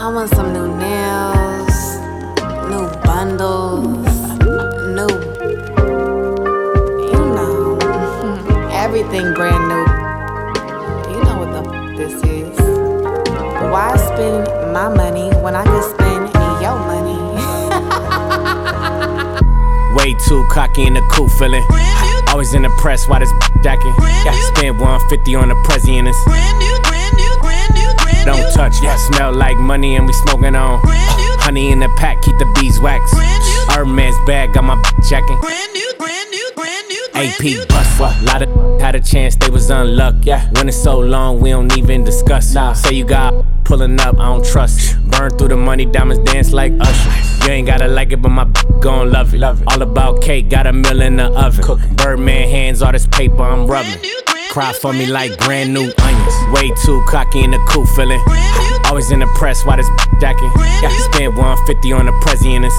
I want some new nails, new bundles, new, you know, everything brand new. You know what the this is. Why spend my money when I can spend your money? Way too cocky in the cool feeling. Always in the press, why this jacking? Spend 150 on the Prezi and it's don't touch, smell like money and we smoking on. Honey in the pack, keep the beeswax. Hermes bag, got my jacking. AP bust, lot of had a chance, they was unlucky. When it's so long, we don't even discuss. Say you got pulling up, I don't trust. Burn through the money, diamonds dance like Usher. You ain't gotta like it, but my gon' love it. All about cake, got a meal in the oven. Birdman hands, all this paper I'm rubbing. Cry for me like brand new onions. Way too cocky in the cool feeling. Always in the press, why this jacking? Spend 150 on the Prezi and it's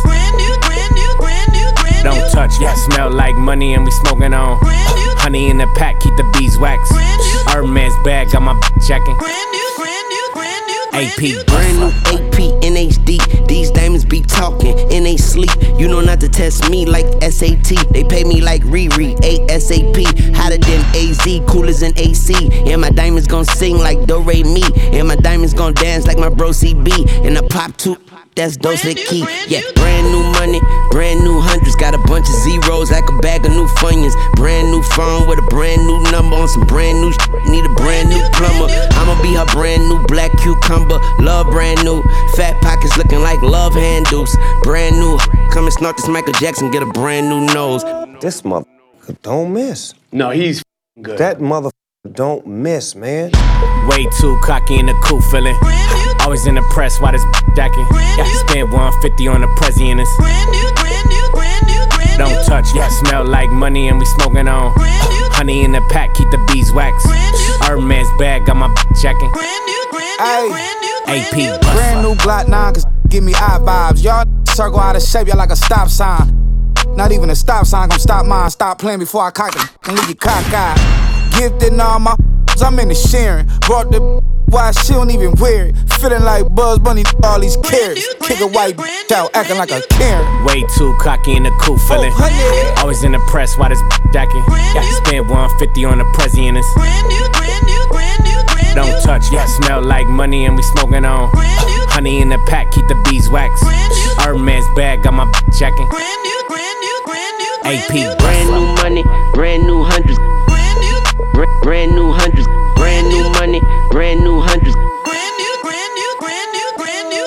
don't touch, smell like money and we smoking on. Honey in the pack, keep the beeswax. Hermes bag, got my jacking. AP, brand new AP in HD. These diamonds be talking in they sleep. You know not to test me like SAT. They pay me like Riri, ASAP. Hotter than AZ, cool as an AC. And my diamonds gon' sing like Do Re Mi. And my diamonds gon' dance like my bro CB. And I pop two, that's dose the key. Yeah, brand new money, brand new hundreds. Got a bunch of zeros like a bag of new Funyuns. Brand new phone with a brand new number on some brand new need a brand new plumber. I'ma be her brand new black cucumber. Love brand new, fat pockets looking like love handles. Brand new, come and snort this Michael Jackson, get a brand new nose. This motherfucker don't miss. No, he's good. That motherfucker don't miss, man. Way too cocky in the cool feeling. Always in the press, why this jacking? Spend 150 on the Prezi and it's don't touch, smell like money and we smoking on. Honey in the pack, keep the beeswax. Hermes bag, got my jacking. AP, brand new Glock 9, cause give me eye vibes. Y'all circle out of shape, y'all like a stop sign. Not even a stop sign, gon' stop mine. Stop playing before I cock it and leave you cockeyed. Gifted all my I'm in the sharing. Brought the why she don't even wear it. Feeling like Buzz Bunny, all these carrots. Kick a white out, acting like a Karen. Way too cocky in the cool feeling. Always in the press, why this jacking? Spend 150 on the Prezi and it's don't touch, smell like money and we smoking on. Honey in the pack, keep the beeswax. Hermes bag, got my jacking. AP, brand new money, brand new hundreds. Brand new hundreds, brand new money, brand new hundreds.